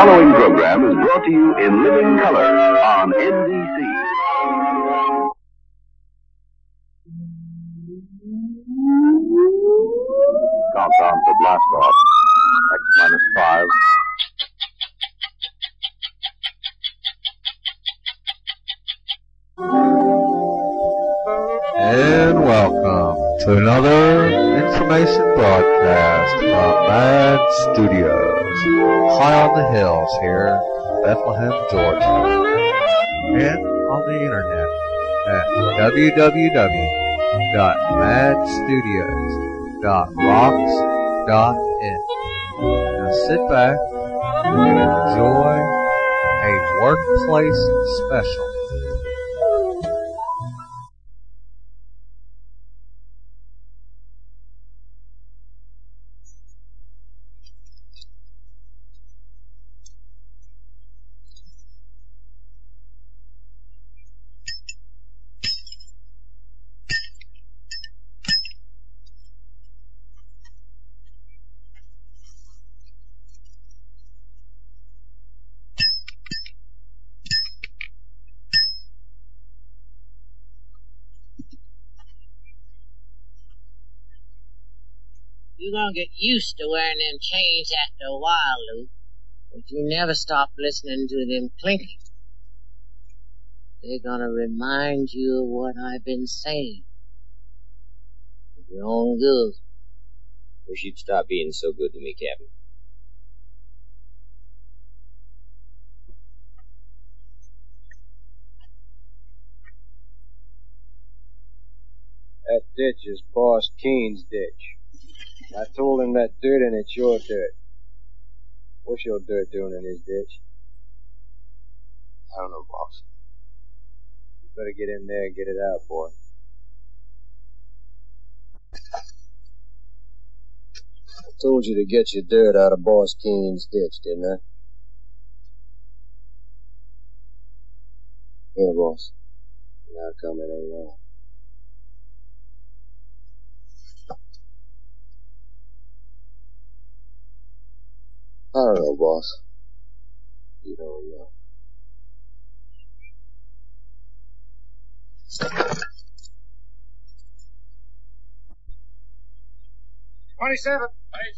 following program is brought to you in living color on NBC. Countdown for blast off. X-5. And welcome to another information broadcast from Mad Studios, high on the hills here in Bethlehem, Georgia, and on the internet at www.madstudios.rocks.in. Now sit back and enjoy a workplace special. You're gonna get used to wearing them chains after a while, Luke. But you never stop listening to them clinking. They're gonna remind you of what I've been saying. For your own good. Wish you'd stop being so good to me, Captain. That ditch is Boss Keene's ditch. I told him that dirt and it's your dirt. What's your dirt doing in his ditch? I don't know, boss. You better get in there and get it out, boy. I told you to get your dirt out of Boss Keene's ditch, didn't I? Yeah, boss. Now come it ain't on. I don't know, boss. You don't know. $27.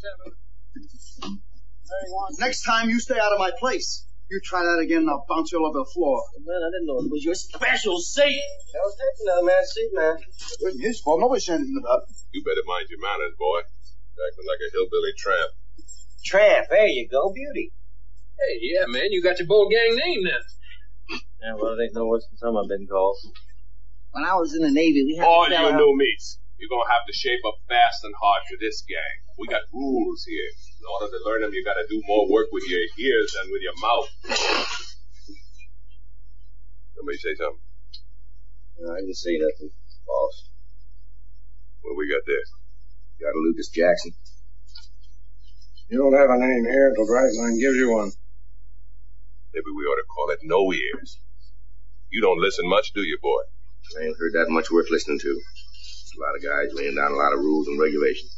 31. Next time you stay out of my place. You try that again and I'll bounce you all over the floor. Man, I didn't know it was your special seat. I was taking another man's seat, man. It wasn't his fault. Nobody said anything about it. You better mind your manners, boy. Acting like a hillbilly tramp. Tramp, there you go, beauty. Hey, yeah, man, you got your bull gang name now. Yeah, well, it ain't no worse than some I've been called. When I was in the Navy, we had All to you sell out. new meats, you're gonna have to shape up fast and hard for this gang. We got rules here. In order to learn them, you gotta do more work with your ears than with your mouth. Somebody say something. No, I didn't say nothing, boss. What we got there? Got a Lucas Jackson. You don't have a name here until Dragline gives you one. Maybe we ought to call it No Ears. You don't listen much, do you, boy? I ain't heard that much worth listening to. There's a lot of guys laying down a lot of rules and regulations.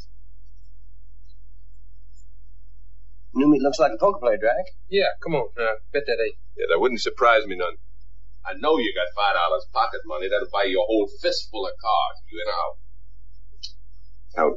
New meat looks like a poker player, Drag. Yeah, come on, bet that eight. Yeah, that wouldn't surprise me none. I know you got $5 pocket money. That'll buy you a whole fistful of cards. You in out. Out.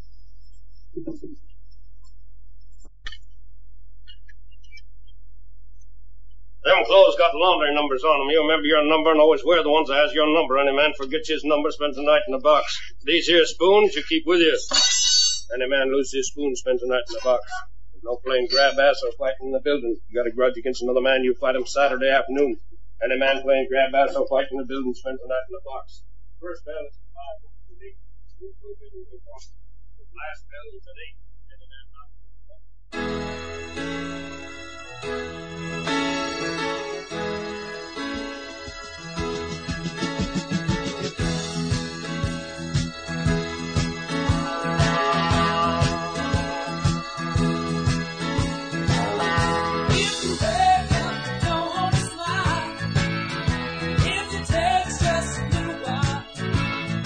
Them clothes got laundry numbers on them. You remember your number and always wear the ones that has your number. Any man forgets his number, spends the night in the box. These here spoons you keep with you. Any man loses his spoon, spends the night in the box. There's no playing grab ass or fighting in the building. You got a grudge against another man, you fight him Saturday afternoon. Any man playing grab ass or fighting in the building spends the night in the box. First bell is 5. Last bell is at 8. Any man not.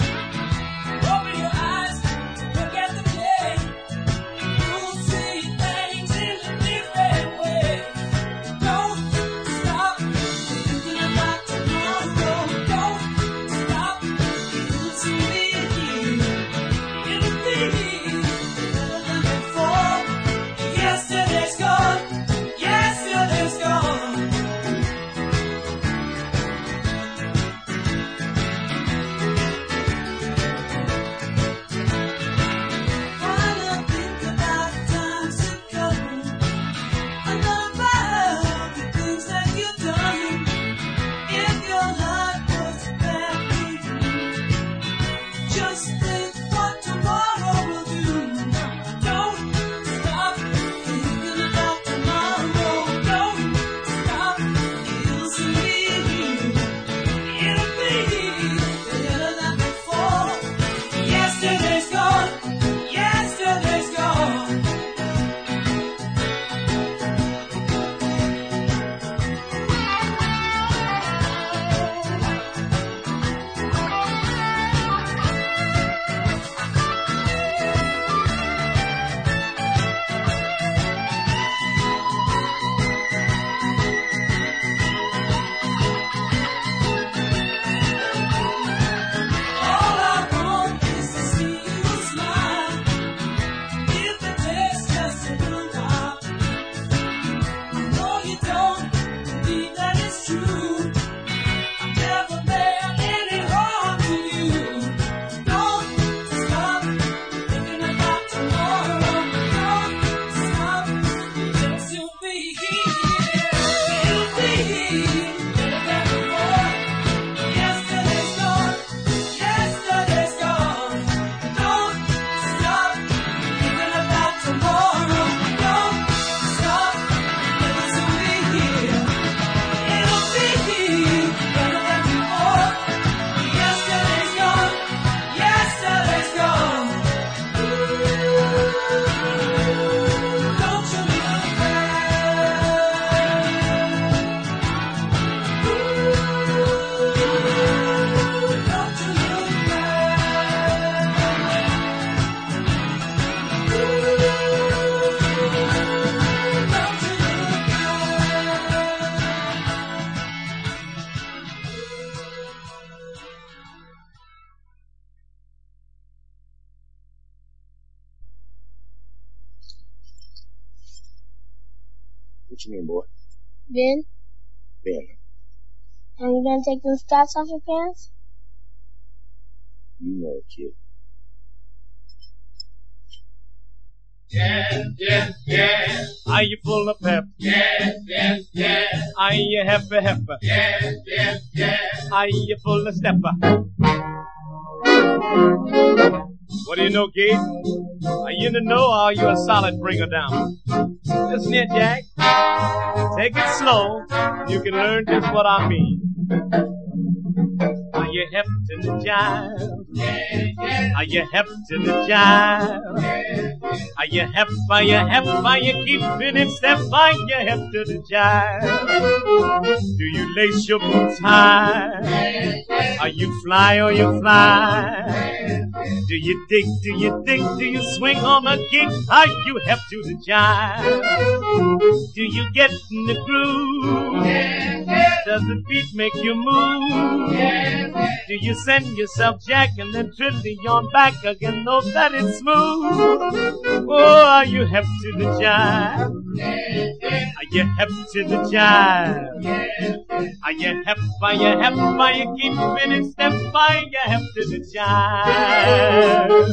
Open your eyes, look at the day. You'll see that What's your name, boy? Ben? Ben. Are you gonna take those straps off your pants? You know it, kid. Yes, yes, yes. Are you full of pep? Yes, yes, yes. Are you happy, happy? Yes, yes, yes. Are you full of stepper? What do you know, kid? Are you in the know or are you a solid bringer down? Listen here, Jack. Take it slow. You can learn just what I mean. Are you hip to the jive? Yeah, yeah. Are you hip to the jive? Yeah, yeah. Are you hip? Are you hip? Are you keeping in step? Are you hip to the jive? Do you lace your boots high? Yeah, yeah. Are you fly or you fly? Yeah, yeah. Do you dig? Do you dig? Do you swing on the gig? Are you hip to the jive? Do you get in the groove? Yeah, yeah. Does the beat make you move? Yeah, yeah. Do you send yourself jack and then trillion back again? Know that it's smooth. Oh, are you hip to the jive? Yeah, yeah. Are you hip to the jive? Yeah, yeah. Are you hip? Are you hip? Are you keeping in step? Are you hip to the jive?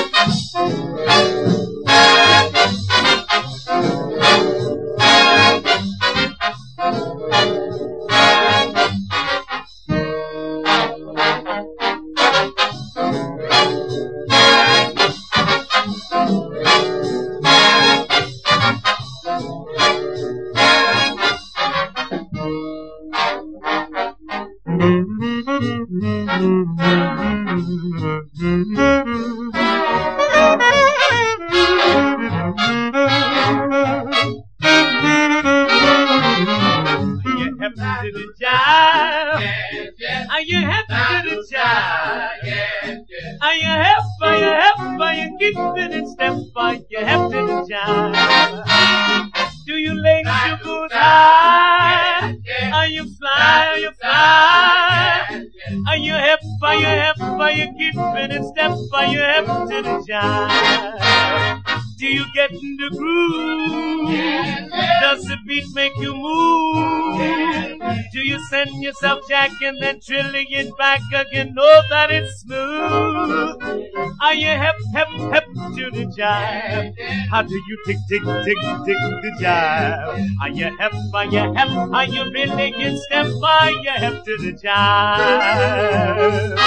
Do you get in the groove? Does the beat make you move? Do you send yourself jack and then trilling it back again? Know that it's smooth. Are you hip, hip, hip to the jive? How do you tick, tick, tick, tick the jive? Are you hip, are you hip? Are you really in step? Are you hip to the jive?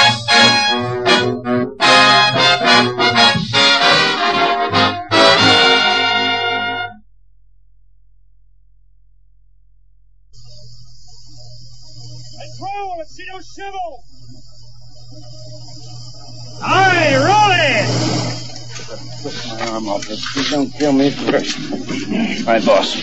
Roll, let's see no shovel. Aye, roll it. Put my arm off this. Please don't kill me first. All right, boss.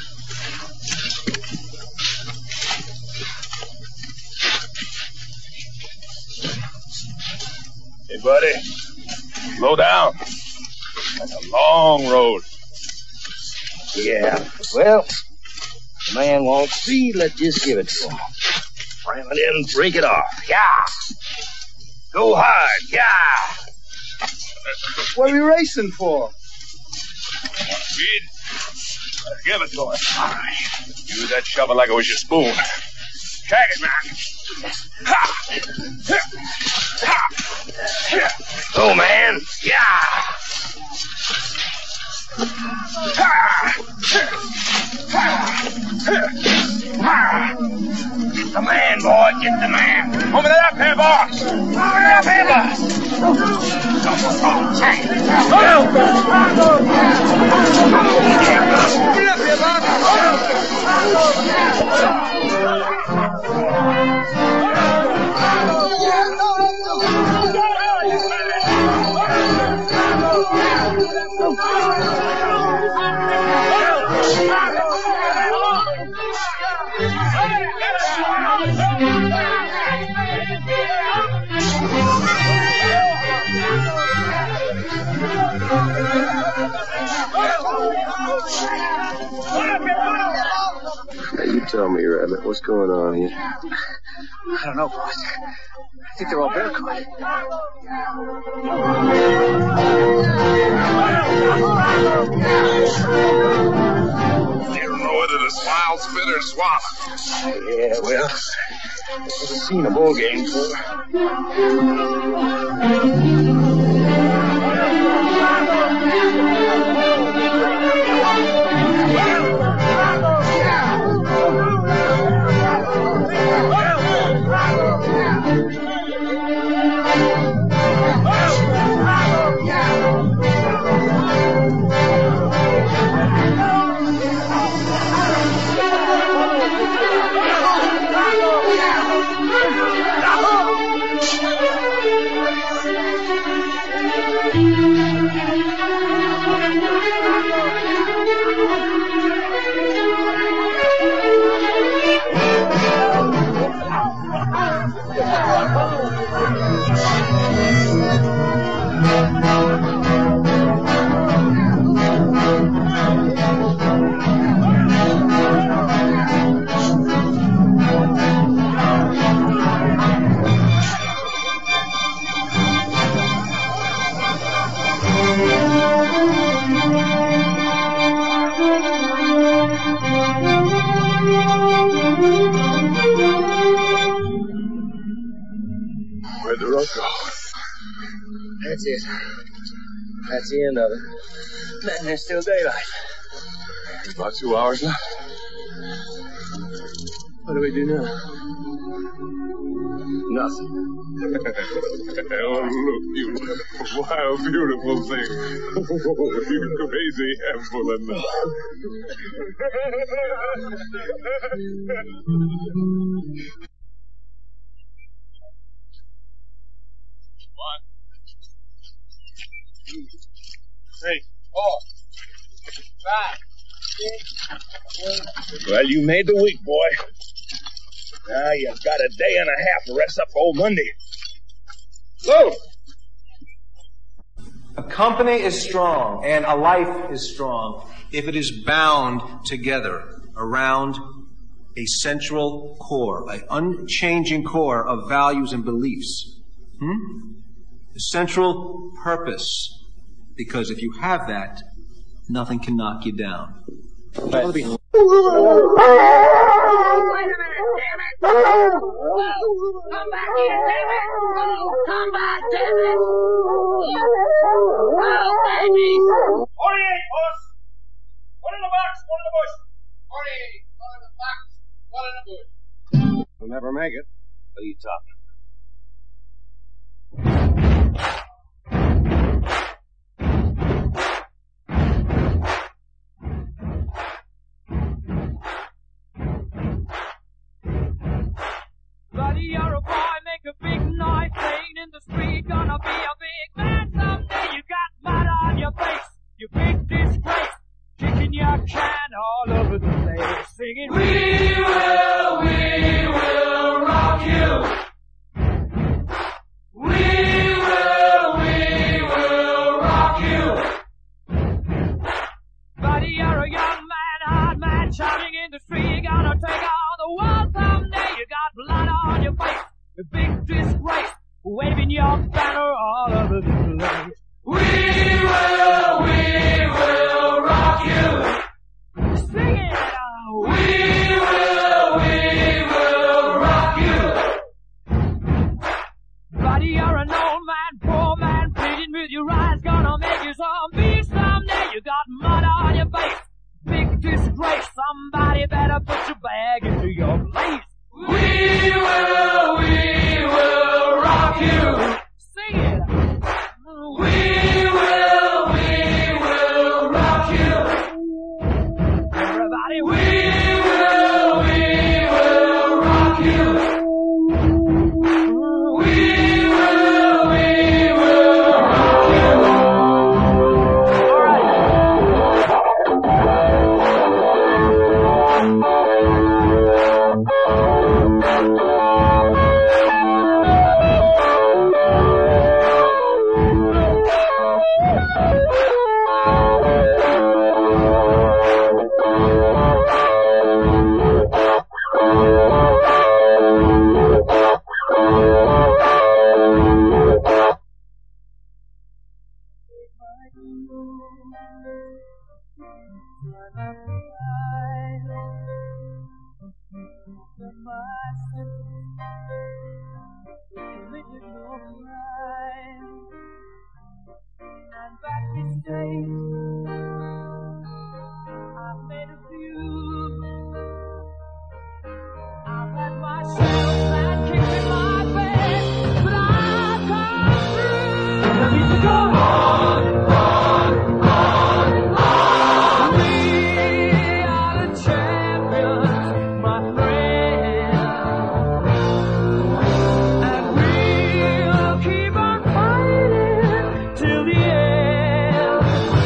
Hey, buddy. Slow down. That's a long road. Yeah. Well, the man won't see. Let's just give it to him. Ram it in, break it off. Yeah. Go hard. Yeah. What are we racing for? Kid, give it to us. All right. Use that shovel like it was your spoon. Tag it, man. Ha! Ha! Go, man. Yeah. Get the man, boy. Get the man. Over to that pair, boss. Over to that pair, boss. Now, you tell me, Rabbit, what's going on here? I don't know, boss. I think they're all bear caught. They're spit or swallow. Yeah, well, I've never seen a bull game before. Where'd the road go? That's it. That's the end of it. Man, there's still daylight. About 2 hours left. What do we do now? Nothing. Oh, look, you wild, beautiful thing. You crazy handful of nuts. One, 2, 3, 4, 5, 6, 7. Well, you made the week, boy. Now you've got a day and a half to rest up for old Monday. Go! A company is strong and a life is strong if it is bound together around a central core, an unchanging core of values and beliefs. A central purpose. Because if you have that, nothing can knock you down. Wait a minute, damn it! Come back here, damn it! Come back, damn it! Oh, baby! 48, boss! One in the box, one in the bush. 48, one in the box, one in the bush. We'll never make it. What are you talking? Buddy, you're a boy, make a big noise, playing in the street, gonna be a big man someday. You got mud on your face, you big disgrace, kicking your can all over the place, singing, we will rock you. We will rock you. Buddy, you're a young man, hard man, shouting in the street, gonna take all the world someday. You got blood on your face, a big disgrace, waving your banner all over the place. We will rock you. Sing it out. We will rock you. Buddy, you're an old man, poor man, pleading with your eyes, gonna make you zombie someday. You got mud on your face, big disgrace, somebody better put your bag into your place. We will rock you. Sing it. We will rock you. Everybody, we will rock you. We will rock you. All right. that my sentence committed no crime, and that mistake I've made a few. I've had my shadows and kicked in my face, but I've come through. I need to go on, on, on, on. We are the champions, my friend, and we'll keep on fighting till the end.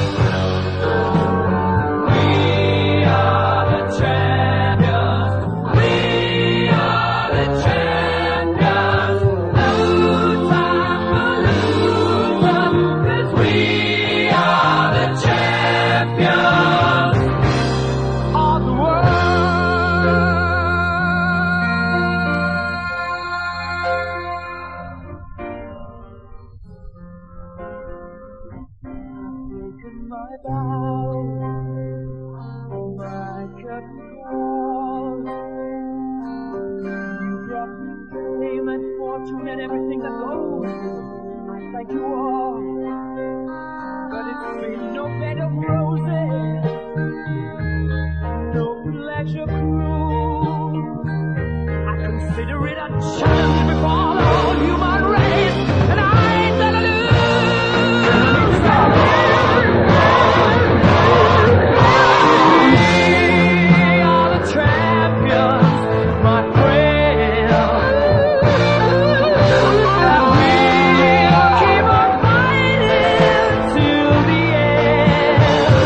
We are the champions. We are the champions. No time for losing, 'cause we are the champions of the world. Taken my vows, my curtain calls. You brought me fame and fortune and everything that goes. I thank you all, but it's been no bed of roses, no pleasure cruise. I consider it a challenge before the whole human race, and I ain't gonna lose. We are the champions, my friend, and we'll keep on fighting till the end.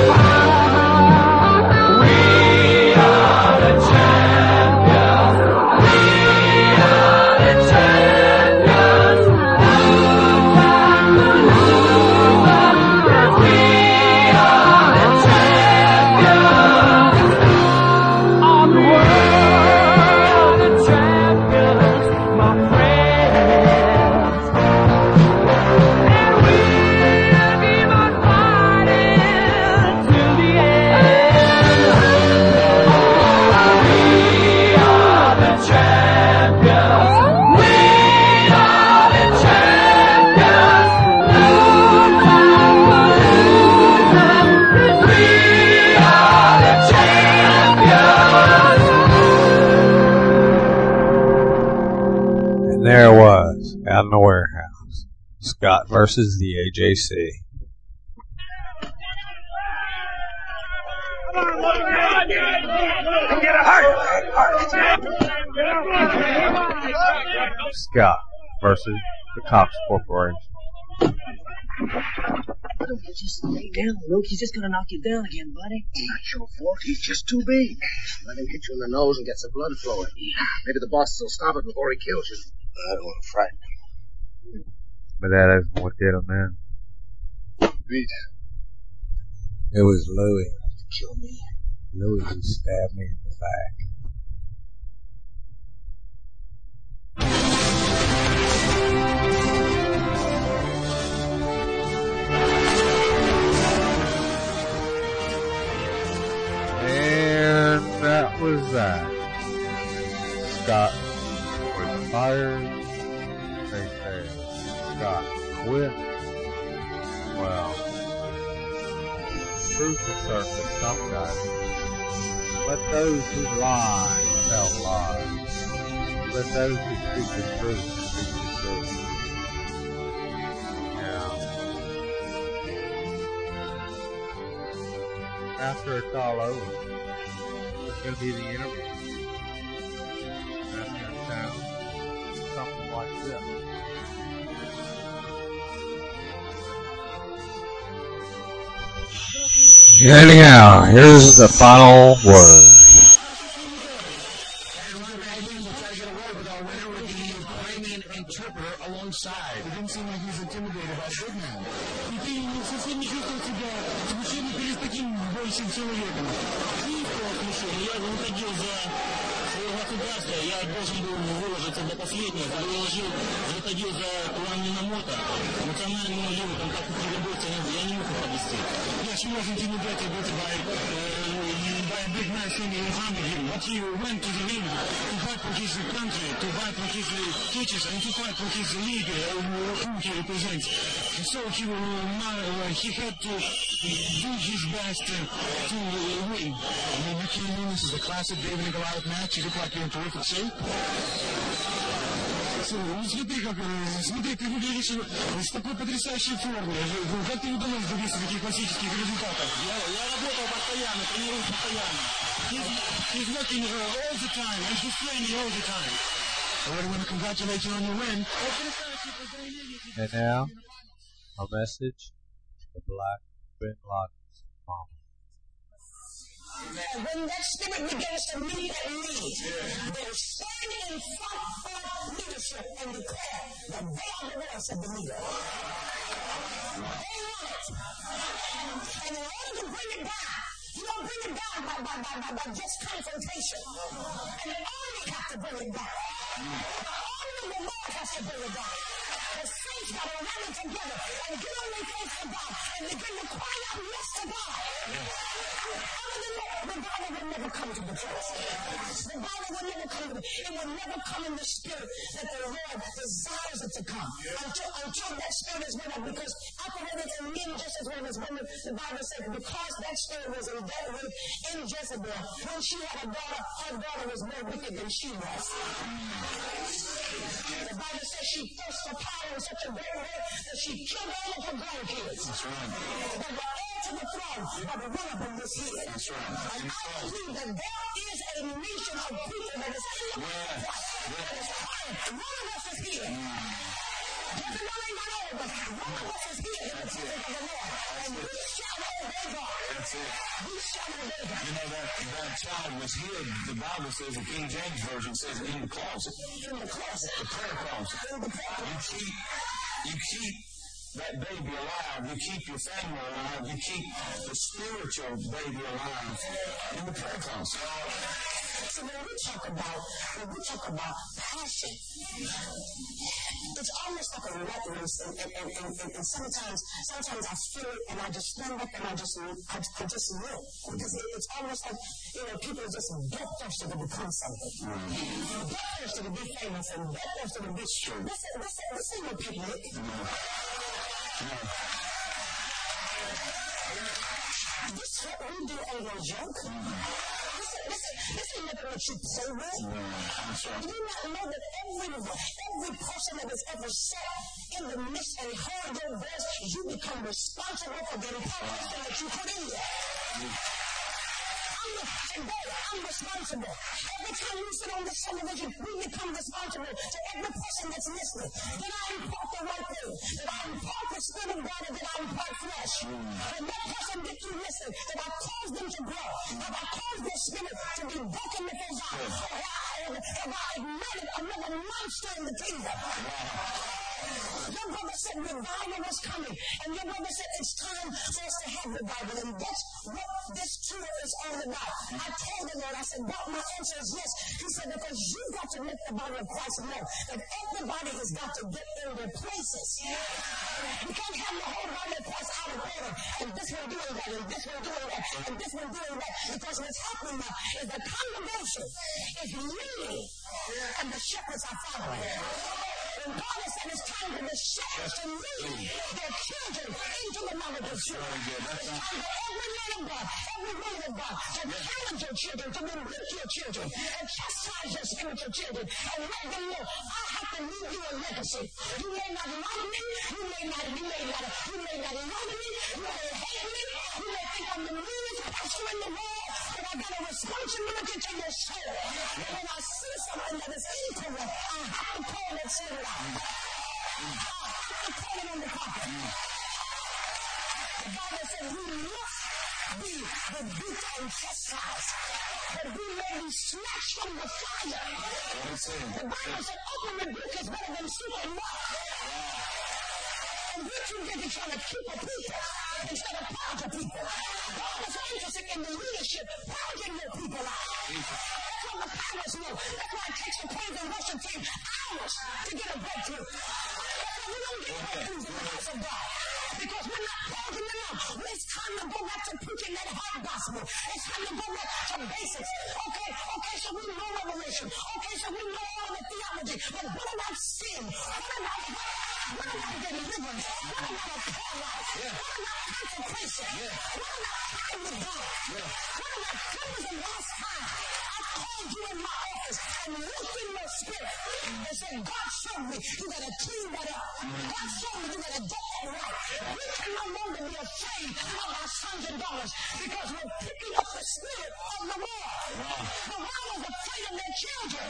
We are the champions. We are the champions. No time to lose, 'cause we are the champions of the world, the champions, my friends, and we'll keep on fighting till the end. We are the champions. We are the champions. No time for losing, 'cause we are the champions. And there it was, out in the warehouse. Scott versus the AJC. Scott versus the Cox Corporation. Why don't you just lay down, Luke? He's just gonna knock you down again, buddy. Not your fault. He's just too big. Let him hit you in the nose and get some blood flowing. Maybe the bosses will stop it before he kills you. I don't want to frighten him. But that isn't what did him in. Beat. It was Louis. Kill me. Louis who stabbed me in the back. And that was that. Scott was fired. They said Scott quit. Well, truth is certain, some guys. Let those who lie tell lies. Let those who speak the truth speak the truth. Yeah. After it's all over, it's going to be the interview. That's going to sound something like this. Anyhow, here's the final word. Alongside. It didn't seem like he was intimidated by Goodman. Ты совсем не чувствовал себя смущенным перед таким большим человеком. Чувствовал смущение. Я выходил за свое государство. Я должен был выложиться до последнего. Выходил за план Минамото. Национальному леву, там как переборцы, я не мог подвести. Я she wasn't intimidated by a big man saying he harmed him, but he went to the ring to fight for his country, to fight for his teachers, and to fight for his league, whom he represents. So he had to do his best to win. I mean, you can't win. This is a classic David and Goliath match. You look like you're in terrific shape. Смотри, ты выглядишь с такой потрясающей формой. Как тебе удалось добиться таких классических результатов? Я работал постоянно, тренируюсь постоянно. He's working all the time, and he's training all the time. I really want to congratulate you on your win. And now, a message to the Black Bin Laden's mama. When that spirit begins to lead and lead, they'll stand in front of leadership and declare that they are the voice of the leader. They want it. And in order to bring it down, you don't bring it down by just confrontation. And the army has to bring it down. The army of the Lord has to bring it down. The saints got to rally together and get on their face to God and begin to cry out yes to God. Other than that, the Bible will never come to the church. The Bible will never come to it. Will never come in the spirit that the Lord desires it to come. Until that spirit is with us, because operating in men just as well as women, the Bible says because that spirit was embedded in Jezebel, when she had a daughter, her daughter was more wicked than she was. The Bible says she thirsted for power in such a great way that she killed all of her grandkids. That's right. They were heir to the throne, but one of them was hid. That's right. And I believe that there is a nation of people that is in the world that is crying. One of us is here. Jezebel ain't got all of us. One of us is here in the presence of the Lord. And we shall obey God. That's it. We shall obey God. You know, that child was hid. The Bible says, the King James Version says, in the closet. In the closet. The prayer closet. In the prayer closet. You keep that baby alive. You keep your family alive. You keep the spiritual baby alive in the prayer closet. So when we talk about passion, it's almost like a rat race, and sometimes I feel it, and I just stand up and I just live, because it's almost like, you know, people are just get thirsty to become something, get thirsty to be famous, and get thirsty to be true. This ain't no picnic. This what we do ain't no joke. This ain't nothing that you play with. Do you not know that every person that has ever sat in the midst and heard your voice, you become responsible for the impartation that you put in there? I'm responsible. Every time you sit on this television, we become responsible to every person that's listening. That I impart the right thing. That I impart the spirit of God and that I impart flesh. When that person gets you listen, that I cause them to grow. That I cause their spirit to be broken before God. That I ignited another monster in the kingdom. Your brother said revival was coming, and your brother said it's time for us to have revival, and that's what this tour is all about. I told the Lord, I said, God, my answer is yes. He said, because you got to make the body of Christ know that everybody has got to get in their places. You can't have the whole body of Christ out of order, and this one doing that, and this one doing that, and this one doing that, because what's happening now is the congregation is leading, and the shepherds are following. And God has said it's time for the shepherds to lead their children into the knowledge of truth. It's time for every man of God, every woman of God to challenge your children, to rebuke your children, and chastise your spiritual children, and let them know, I have to leave you a legacy. You may not love me, you may not love me, you may hate me, you may think I'm the meanest pastor in the world, but I got a responsibility to your soul. And when I see something that is incorrect, I have to call that spirit out. I have to call it on the carpet. The Bible says we must be rebuked and chastised, that we may be snatched from the fire. The Bible said open rebuke is better than secret love. And we're too busy trying to keep a people instead of purge people. God is interested in the leadership, purging your people out. That's what the powers know. That's why it takes the praise and worship team hours to get a breakthrough. That's why we don't get breakthroughs in the house of God. Because we're not Don't get me wrong. It's time to go back to preaching that hard gospel. It's time to go back to basics. Okay, so we know revelation. Okay, so we know all the theology. But what about sin? What about deliverance? What about a prayer life? What about consecration? What about time with God? What about when was the last time I called you in my office and looked in your spirit and said, God showed me you gotta clean that up. God showed me you gotta get that right. We can no longer be afraid of our sons and daughters because we're picking up the spirit of the world. The world is afraid of their children.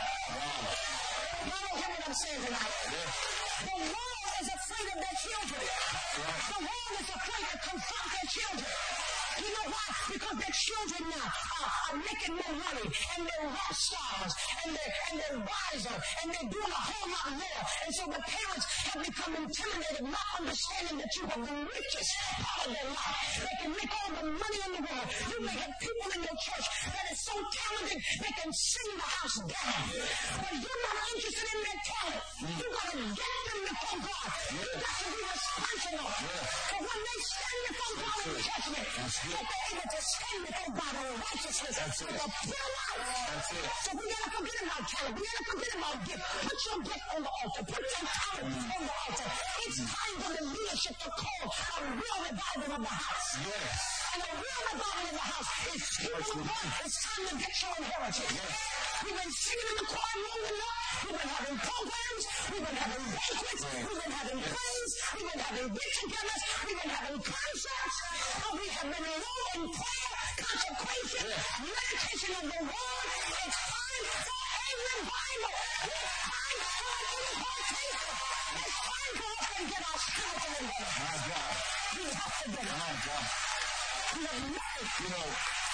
Y'all don't hear what I'm saying tonight. The world is afraid of their children. The world is afraid to confront their children. You know why? Because their children now are making more money, and they're rock stars, and they're wiser, and they're doing a whole lot more. And so the parents have become intimidated, not understanding that you have the richest part of their life. They can make all the money in the world. You may have people in your church that is so talented they can sing the house down. But you're not interested in their talent. You got to get them before God. You got to be responsible. So when they stand before God in judgment, that they're able to stand before God in righteousness with a pure life. So we gotta forget about talent. We gotta forget about gift. Put your gift on the altar. Put your talent on the altar. It's time for the leadership to call a real revival of the house. And a real revival of the house is people of God. It's time to get your inheritance. We've been singing in the choir long enough. We've been having programs. We've been having banquets. We've been having praise. We've been having get-togethers. We've been having concerts. But we have been low in prayer, consecration, meditation of the word. It's time for a revival. It's time for an impartation. It's time for us to get our spiritual endeavor. We have to get it. We have nothing. You know,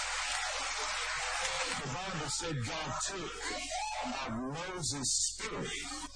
the Bible said God took Moses' spirit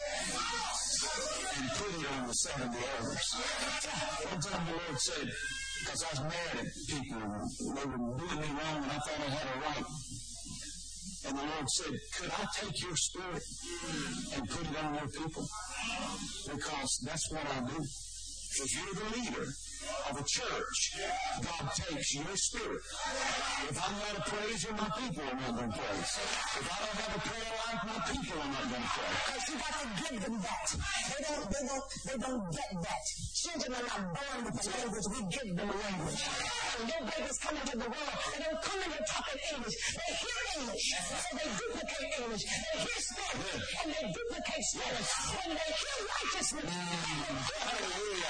and put it on the 70 elders. One time the Lord said, because I was mad at people, they were doing me wrong and I thought I had a right. And the Lord said, could I take your spirit and put it on your people? Because that's what I do. If you're the leader of a church, God takes your spirit. If I'm not a praiser, my people are not going to praise. If I don't have a prayer life, my people are not going to pray. Because you got to give them that. They don't get that. Children are not born with the language. We give them a language. When their babies come into the world, they don't come in here talking English. They hear English, so they duplicate English. They hear Spanish, and they duplicate Spanish. When they hear righteousness, hallelujah.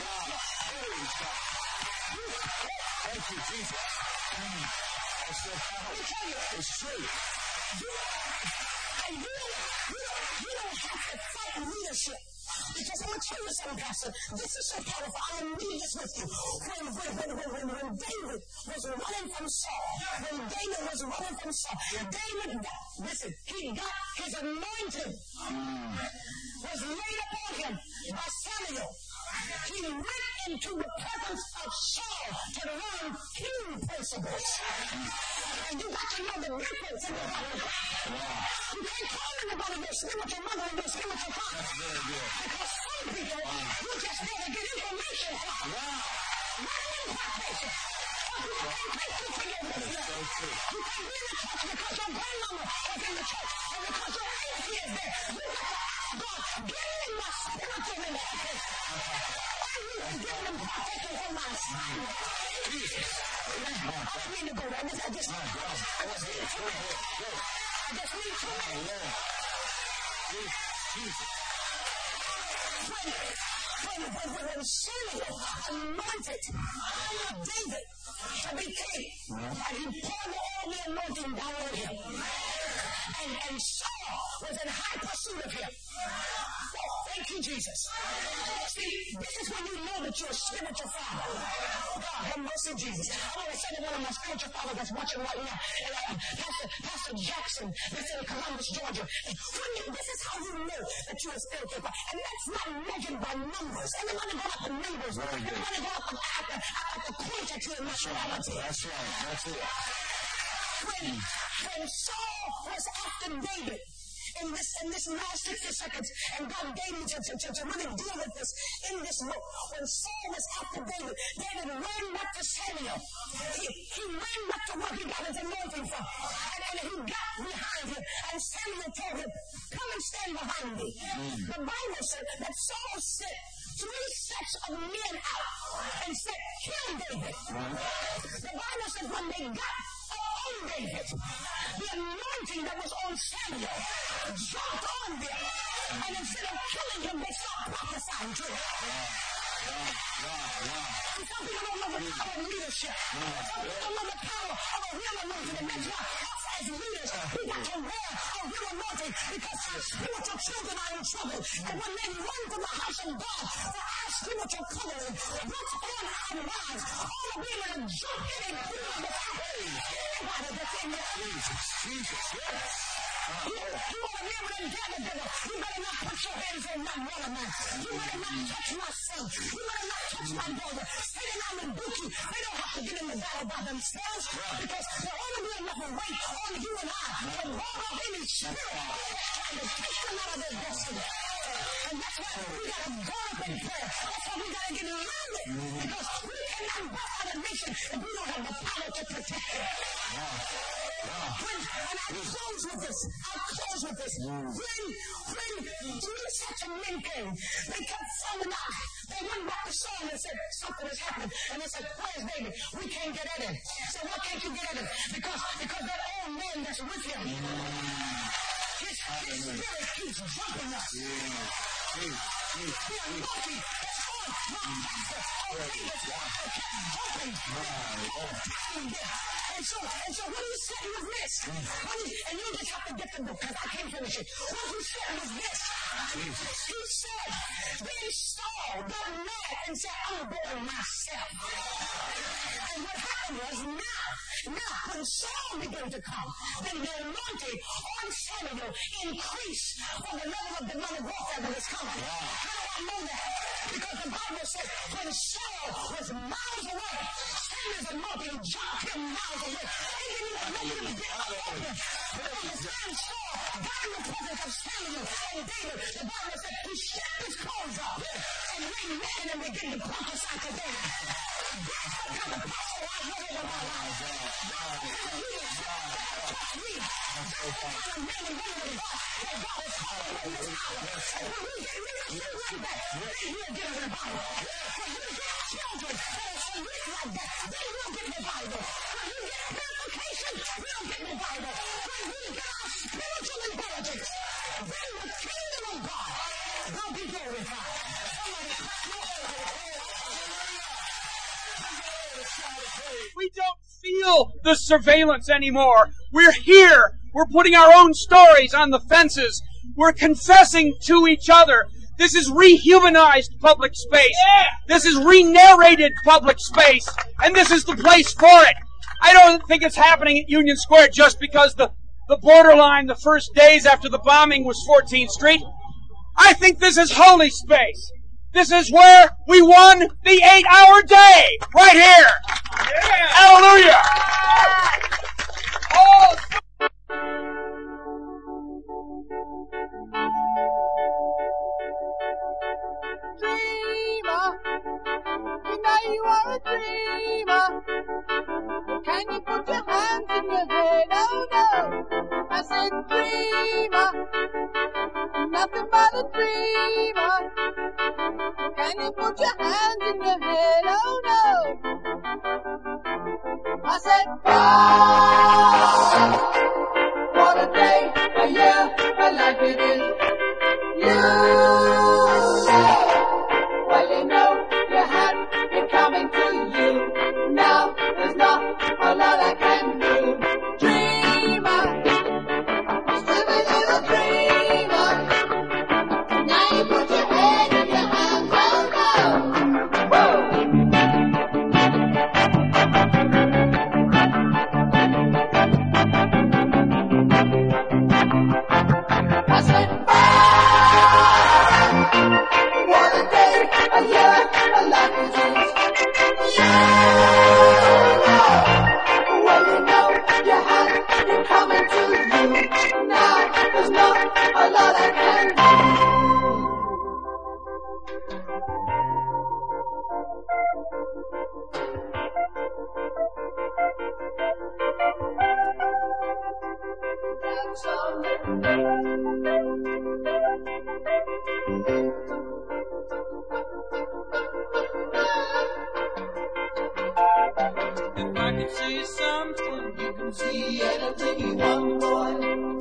Thank you, Jesus. That's so powerful. It's true. And you don't have to fight leadership. Because I'm going to tell you something, Pastor. This is so powerful. I'm going to read this with you. When David was running from Saul, David got, listen, he got his anointing was laid upon him by Samuel. He went into the presence of Saul to learn king principles. And you got to know the difference in the Bible. You can't call anybody your spiritual mother and your spiritual father. Because some people, you just there to get information from. Not an impartation. You can't take you to your business. You can't be in the church because your grandmama was in the church and because your auntie is there. You got to ask God, get in my spiritual inheritance. I need to get an impartation from my assignment. I don't mean to go there. I just need to when Samuel anointed David to be king, and he poured all the anointing down on him, and Saul was in high pursuit of him. Thank you, Jesus. See, this is when you know that you're a spiritual father. God, have mercy, Jesus. I want to say to one of my spiritual fathers that's watching right now, Pastor Jackson, that's in Columbus, Georgia. This is how you know that you're a spiritual father. And that's not measured by numbers. Everybody go up the numbers. Everybody go up the quantity of nationality. That's right. That's it. When Saul was after David, in this last 60 seconds, and God gave me to really deal with this in this book. When Saul was after David, David ran back to Samuel. He ran back to where he got his anointing from. And he got behind him, and Samuel told him, come and stand behind me. The Bible said that Saul sent 3 sets of men out and said, kill David. The Bible said when they got on David, the anointing that was on Samuel jumped on them, and instead of killing him, they started prophesying to him. Some people don't know the power of leadership. Some people don't know the power of a real anointing, and that's why us as leaders, we got to wear a real anointing, because our spiritual children are in trouble. And when they run to the house of God for our spiritual covering, what's on our lives, all of them are jumping and doing the anybody that's in their Jesus. You want to live with them devil, you better not put your hands on my brother, man. You better not touch my son. You better not touch my brother. Sitting on the bookie, they don't have to get in the battle by themselves, because there ought to be enough weight on you and I to roll up any spirit trying to take them out of their destiny. And that's why we got to go up in prayer. That's why we got to get landed, because we cannot buff out a nation if we don't have the power to protect it. And I'll close with this. When 3 sets of men came, they kept falling out. They went back to Saul and said, something has happened. And they said, where's David? We can't get at him. So why can't you get at him? Because that old man that's with him, his spirit keeps jumping up. The anointing that's on my pastor, David's pastor, kept jumping. And so what he said was this. And you just have to get the book, because I can't finish it. What he said was this. He said, then Saul got mad and said, I'm going myself. And what happened was, now when Saul began to come, then the anointing on Samuel increased for the level of demonic warfare that was coming. How do I know that? Because the Bible said when Saul was miles away, Samuel's anointing jumped him miles away. He didn't even know he was getting all over him. But when his man Saul got in the presence of Samuel and David, the Bible said he stripped his clothes off and laid naked and began to prophesy to David. That's the kind of power I have over my life. We don't feel the surveillance anymore. We're here. We're putting our own stories on the fences. We're confessing to each other. This is rehumanized public space. This is re-narrated public space. And this is the place for it. I don't think it's happening at Union Square just because the borderline the first days after the bombing was 14th Street. I think this is holy space. This is where we won the 8-hour day. Right here. Yeah. Hallelujah. Oh. Dreamer, you know you are a dreamer. Can you put your hands in your head? Oh no, I said dreamer, nothing but a dreamer. Can you put your hands in your head? Oh no, I said wow, what a day, a year, a life it is. You say, well you know you had it coming to you. Now there's not a lot I can do. Dreamer, stupid little dreamer. Now you put your head in your hands, oh no. Whoa. I said, what a day, a year, a life it is. Well, you know you had it coming to you. Now there's not can see something. You can see anything you want, boy.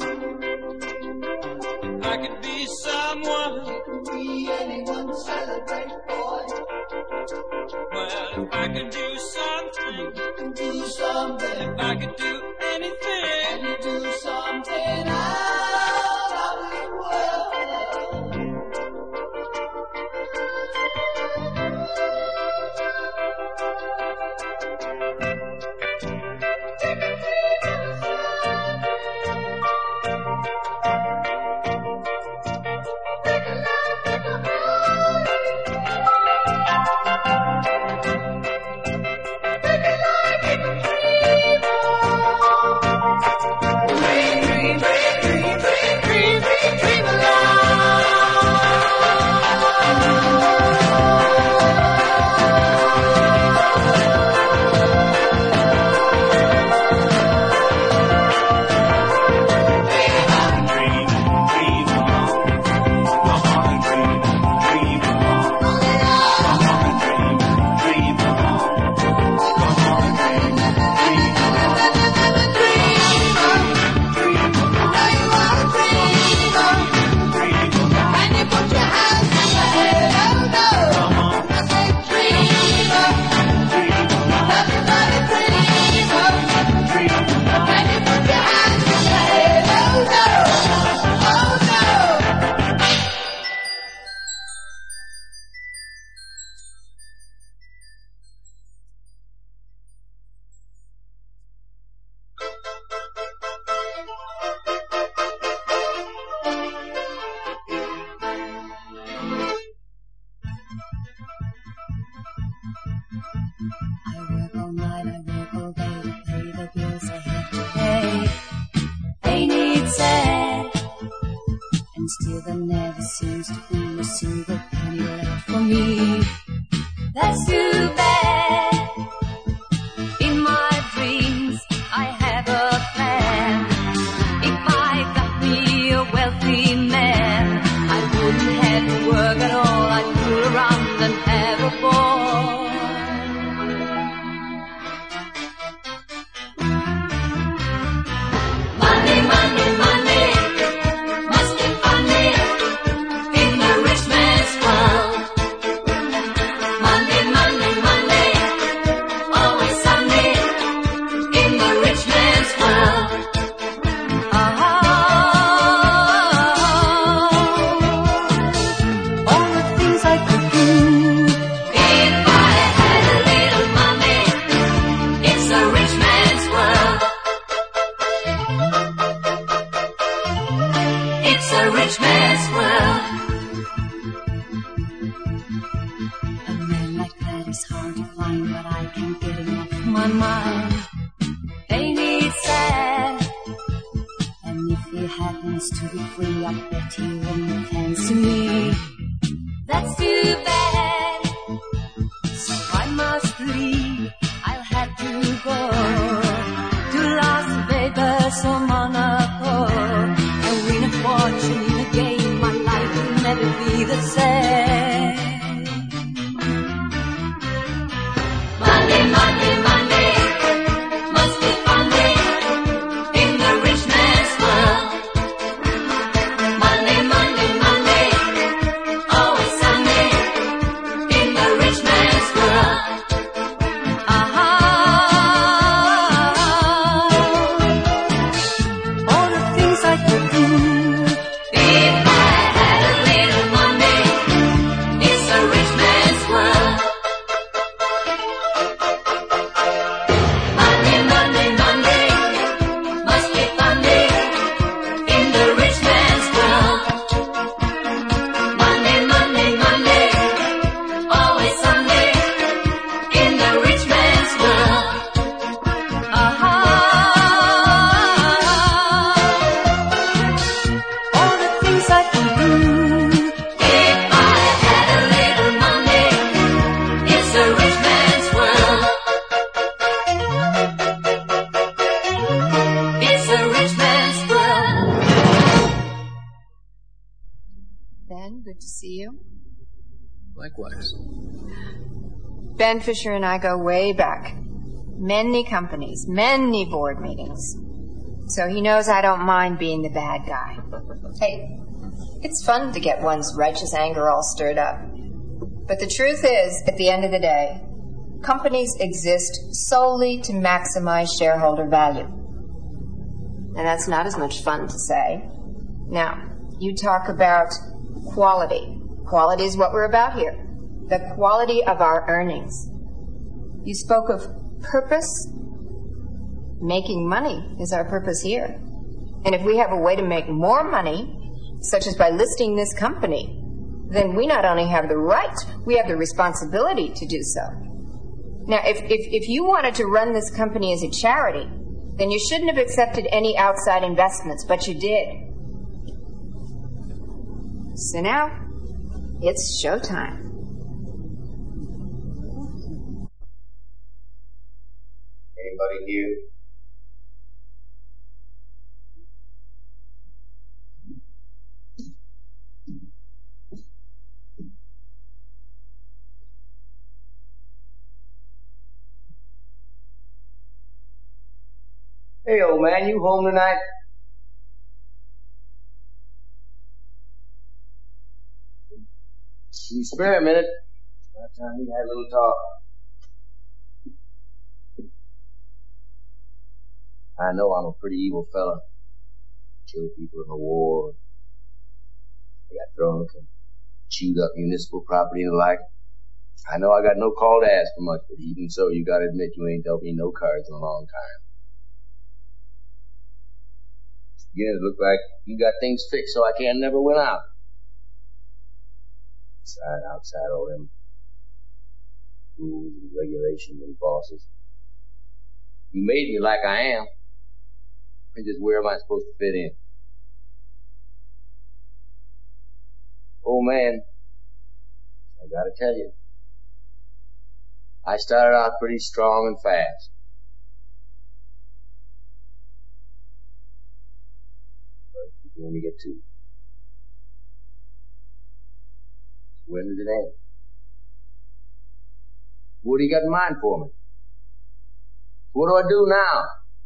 I could be someone. You can be anyone. Celebrate, boy. Well, if I could do something, you can do something. If I could do anything, can you do something out of the world? Still there never seems to be a single penny left for me. That's too bad. In my dreams I have a plan. If I got me a wealthy man, I wouldn't have to work at all. I'd fool around and have a ball. Money, money, money. To be free, I bet he wouldn't fancy me. That's too bad. So I must leave. I'll have to go to Las Vegas or Monaco and win a fortune in a game. My life will never be the same. Money, money, money must be funny in the rich man's world. Good to see you. Likewise. Ben Fisher and I go way back. many companies, many board meetings. So he knows I don't mind being the bad guy. Hey, it's fun to get one's righteous anger all stirred up. But the truth is, at the end of the day, companies exist solely to maximize shareholder value. And that's not as much fun to say. Now, you talk about quality. Quality is what we're about here. The quality of our earnings. You spoke of purpose. Making money is our purpose here. And if we have a way to make more money, such as by listing this company, then we not only have the right, we have the responsibility to do so. Now, if you wanted to run this company as a charity, then you shouldn't have accepted any outside investments, but you did. So now, it's showtime. Anybody here? Hey, old man, you home tonight? You spare a minute. By the time we had a little talk. I know I'm a pretty evil fella. Kill people in the war. I got drunk and chewed up municipal property and the like. I know I got no call to ask for much, but even so, you gotta admit you ain't dealt me no cards in a long time. Again, it looked like you got things fixed so I can't never win out. Outside all them rules and regulations and bosses. You made me like I am. And just where am I supposed to fit in? Old man, I gotta tell you, I started out pretty strong and fast. But you only get two. When does it end? What do you got in mind for me? What do I do now?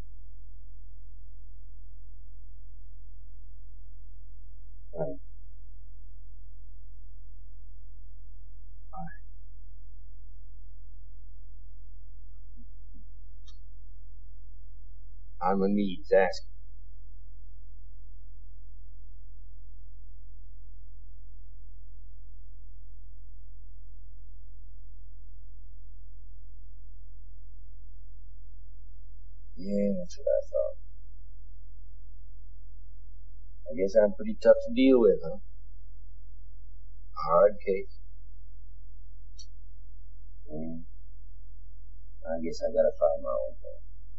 Right. On my knees asking. Yeah, that's what I thought. I guess I'm pretty tough to deal with, huh? Hard case. I guess I gotta find my own way.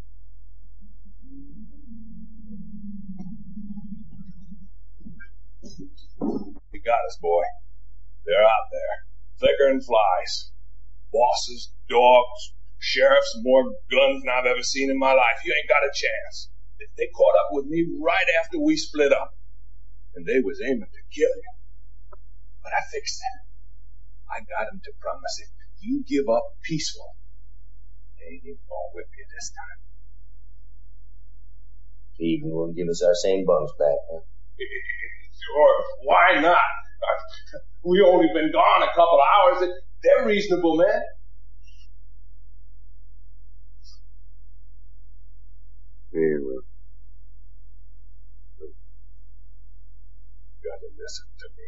You got us, boy. They're out there, thicker than flies. Bosses, dogs, sheriffs, more guns than I've ever seen in my life. You ain't got a chance. They caught up with me right after we split up. And they was aiming to kill you. But I fixed that. I got them to promise if you give up peaceful, they ain't even gonna whip you this time. They even won't give us our same bunks back, huh? Sure, why not? We only been gone a couple hours. They're reasonable, man. Very well. You gotta listen to me.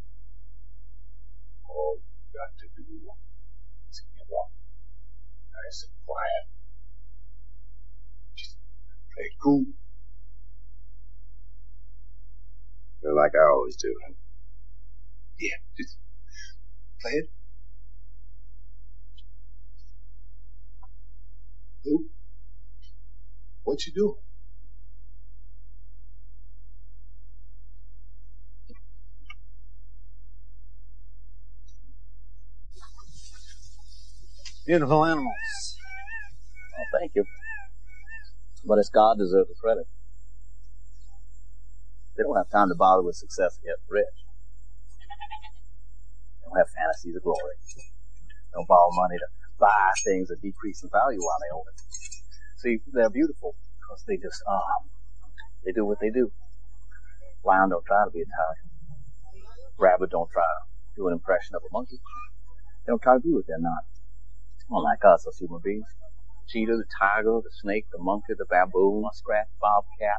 All you got to do is give up. Nice and quiet. Just play cool. Like I always do. Yeah, just play it. Who? What you doing? Beautiful animals. Oh, thank you. But it's God deserves the credit. They don't have time to bother with success to get rich. They don't have fantasies of glory. They don't borrow money to buy things that decrease in value while they own it. See, they're beautiful because they just, they do what they do. Lion don't try to be a tiger. Rabbit don't try to do an impression of a monkey. They don't try to be what they're not. Unlike us as human beings. Cheetah, the tiger, the snake, the monkey, the baboon, muskrat, bobcat,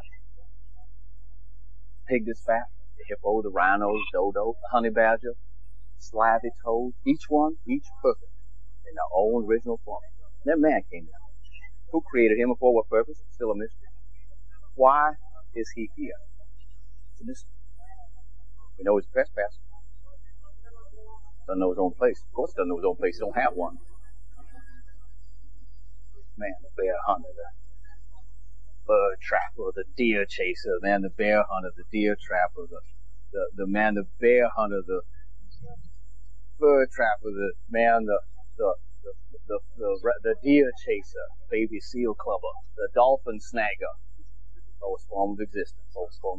pig that's fat, the hippo, the rhino, the dodo, the honey badger, slithy toad, each perfect in their own original form. Then man came down. Who created him and for what purpose? It's still a mystery. Why is he here? It's a mystery. We know he's a trespasser. Doesn't know his own place. Of course, doesn't know his own place. He don't have one. Man, the bear hunter, the bird trapper, the deer chaser, man, the bear hunter, the deer trapper, the man, the bear hunter, the bird trapper, the man, the deer chaser, baby seal clubber, the dolphin snagger, lowest form of existence.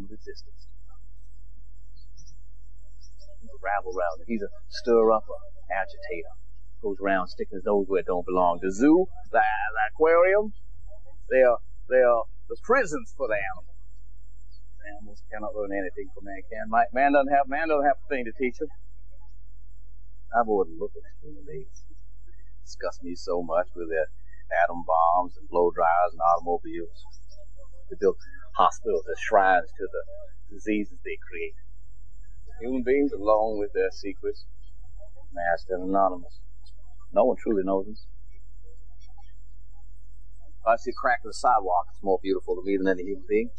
He's a rabble-rouser. He's a stir-upper, agitator. Goes around sticking his nose where it don't belong. The zoo, the aquarium, they're the prisons for the animals. Animals cannot learn anything from mankind. Man doesn't have a thing to teach them. I've always looked at human beings. Disgust me so much with their atom bombs and blow dryers and automobiles. They build hospitals as shrines to the diseases they create. Human beings, along with their secrets, masked and anonymous. No one truly knows them. If I see a crack in the sidewalk, it's more beautiful to me than any human being.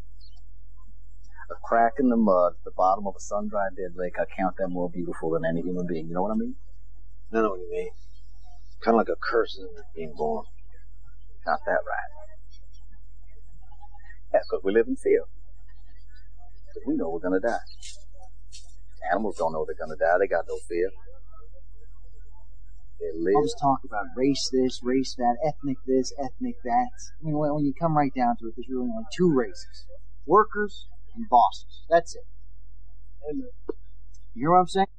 A crack in the mud at the bottom of a sun-dried dead lake, I count that more beautiful than any human being. You know what I mean? I know what you mean. Kind of like a curse in being born. Got that right. That's because we live in fear. Because we know we're going to die. Animals don't know they're going to die. They got no fear. They live. All this talk about race this, race that, ethnic this, ethnic that. I mean, when you come right down to it, there's really only two races. Workers and bosses. That's it. You hear what I'm saying?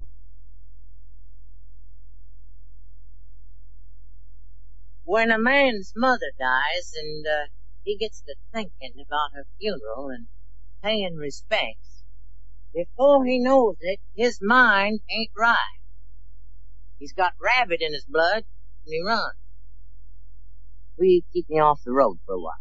When a man's mother dies and he gets to thinking about her funeral and paying respects, before he knows it, his mind ain't right. He's got rabbit in his blood, and he runs. Will you keep me off the road for a while?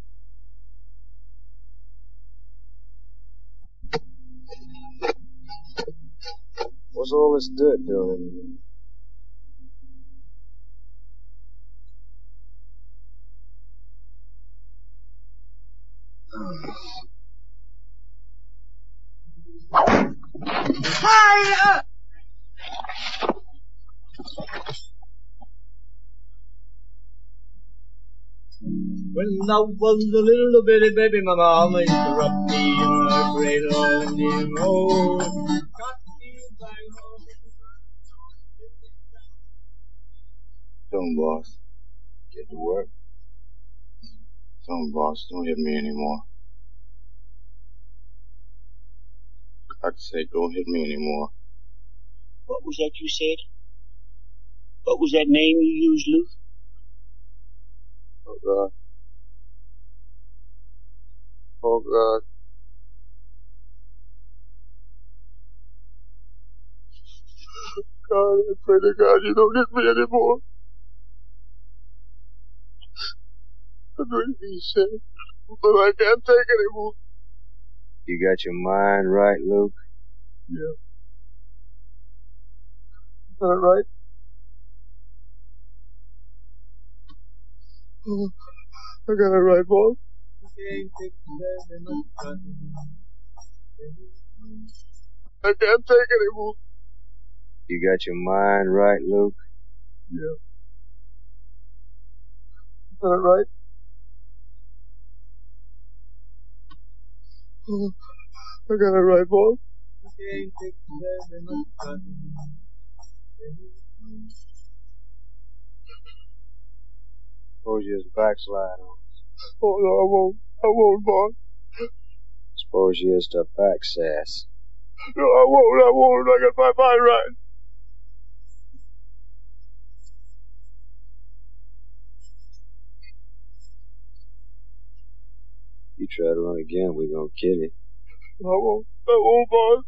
What's all this dirt doing? Hi! When I was a little bitty baby, my mama used to rock me in her cradle and then Tell him, boss. Get to work. Tell him, boss, don't hit me anymore. I'd say, don't hit me anymore. What was that you said? What was that name you used, Luke? Oh, God. Oh, God. God, I pray to God you don't hit me anymore. I know you said, but I can't take it anymore. You got your mind right, Luke? Yeah. All right. Oh, I got it right, boss. I can't take it anymore. You got your mind right, Luke? Yeah. All right. Oh, I got it right, boss. Suppose you just backslide on us. Oh, no, I won't. I won't, boss. Suppose you just a backsass. No, I won't. I got my mind right. You try to run again, we're gonna kill you. I won't, boss.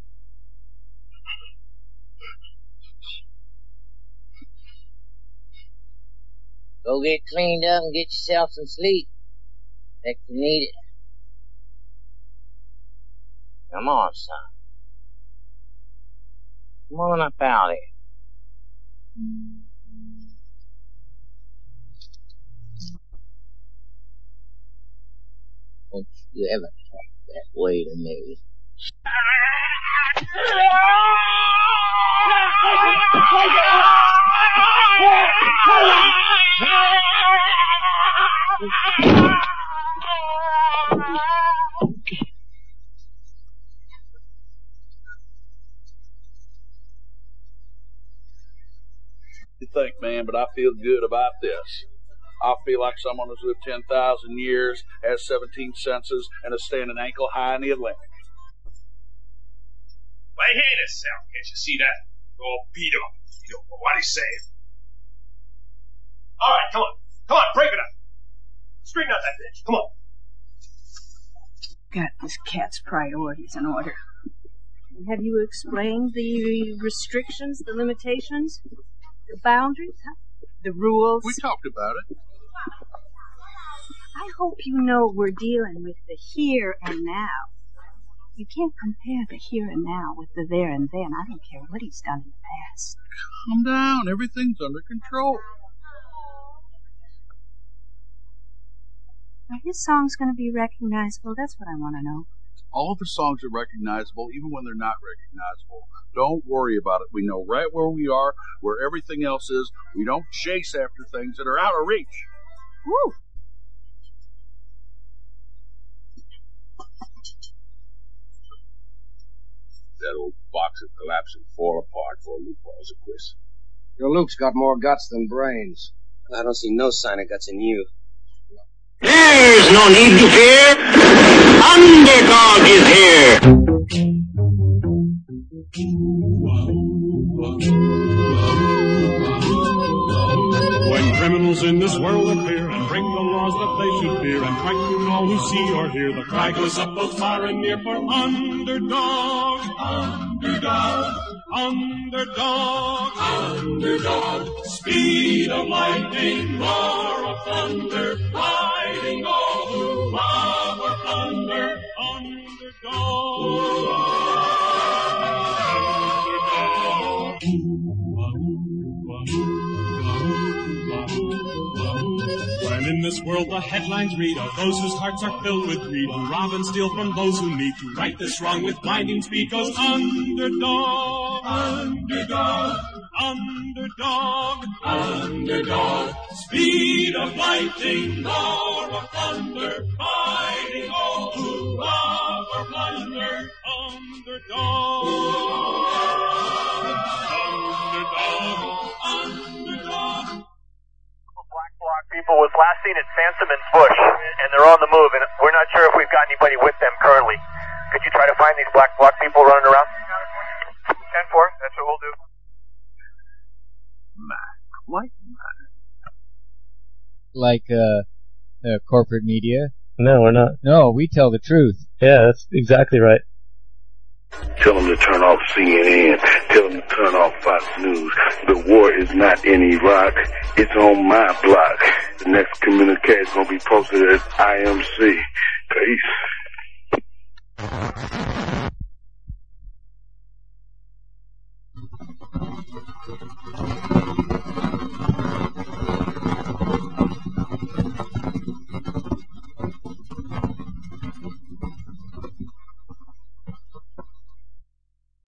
Go get cleaned up and get yourself some sleep. Heck, you need it. Come on, son. Come on up out here. Don't you ever talk that way to me. You think, man, but I feel good about this. I feel like someone who's lived 10,000 years, has 17 senses, and is standing ankle high in the Atlantic. Lay hand himself, can't you see that? Oh, beat him. You don't know what he's saying. All right, come on. Come on, break it up. Straighten out that bitch. Come on. Got this cat's priorities in order. Have you explained the restrictions, the limitations, the boundaries, the rules? We talked about it. I hope you know we're dealing with the here and now. You can't compare the here and now with the there and then. I don't care what he's done in the past. Calm down. Everything's under control. Are his songs going to be recognizable? That's what I want to know. All of the songs are recognizable, even when they're not recognizable. Don't worry about it. We know right where we are, where everything else is. We don't chase after things that are out of reach. Woo! That old box will collapse and fall apart before Luke calls a quiz. Your Luke's got more guts than brains. I don't see no sign of guts in you. There's no need to fear. Underdog is here. When criminals in this world appear and break the laws that they should fear and frighten all who see or hear, the cry goes up both far and near for underdog, underdog, underdog, underdog. Speed of lightning, roar of thunder, fighting all who love or plunder. Underdog, When in this world the headlines read of those whose hearts are filled with greed, who rob and steal from those who need to right this wrong with blinding speed, goes underdog, underdog, underdog, underdog. Speed of lightning, roar of thunder, fighting all who rob or plunder. Underdog, underdog, underdog. Block people was last seen at Sansom and Bush, and they're on the move, and we're not sure if we've got anybody with them currently. Could you try to find these black block people running around? 10-4, that's what we'll do. Like, corporate media? No, we're not. No, we tell the truth. Yeah, that's exactly right. Tell them to turn off CNN. Tell them to turn off Fox News. The war is not in Iraq. It's on my block. The next communique is going to be posted at IMC. Peace.